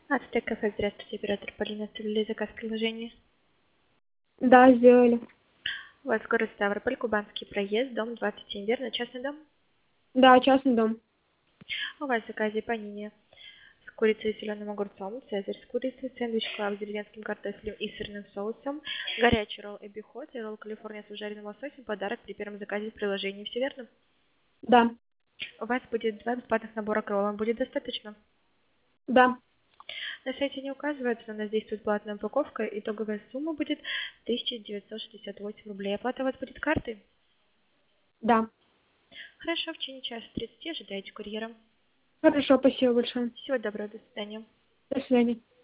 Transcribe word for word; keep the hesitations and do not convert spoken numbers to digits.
Ацтек кафе, здравствуйте, оператор Полина, оставили заказ в приложении. Да, сделали. У вас город Ставрополь, Кубанский проезд, дом двадцать семь, верно? Частный дом? Да, частный дом. У вас в заказе панини с курицей и зеленым огурцом, цезарь с курицей, сэндвич клаб с деревенским картофелем и сырным соусом, горячий ролл эбихот и ролл Калифорния с жареным лососем, подарок при первом заказе в приложении. Все верно? Да, У вас будет два бесплатных набора к роллам. Будет достаточно? да, На сайте не указывается, но у нас действует платная упаковка. Итоговая сумма будет тысяча девятьсот шестьдесят восемь рублей. Оплата у вас будет картой? да. Хорошо, в течение часа тридцати ожидайте курьера. Хорошо, спасибо большое. Всего доброго, до свидания. До свидания.